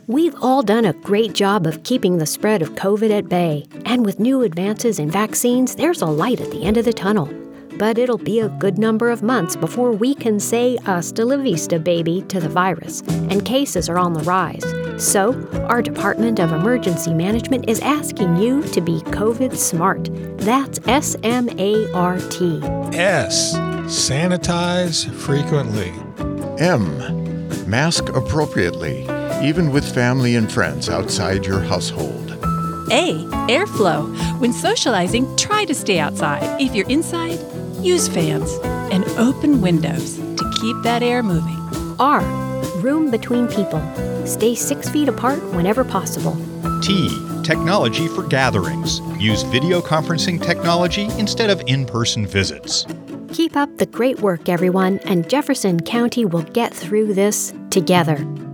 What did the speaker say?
We've all done a great job of keeping the spread of COVID at bay, and with new advances in vaccines, there's a light at the end of the tunnel. But it'll be a good number of months before we can say hasta la vista, baby, to the virus, and cases are on the rise. So, our Department of Emergency Management is asking you to be COVID smart. That's S-M-A-R-T. S. Sanitize frequently. M. Mask appropriately, even with family and friends outside your household. A. Airflow. When socializing, try to stay outside. If you're inside, use fans and open windows to keep that air moving. R. Room between people. Stay 6 feet apart whenever possible. T. Technology for gatherings. Use video conferencing technology instead of in-person visits. Keep up the great work, everyone, and Jefferson County will get through this together.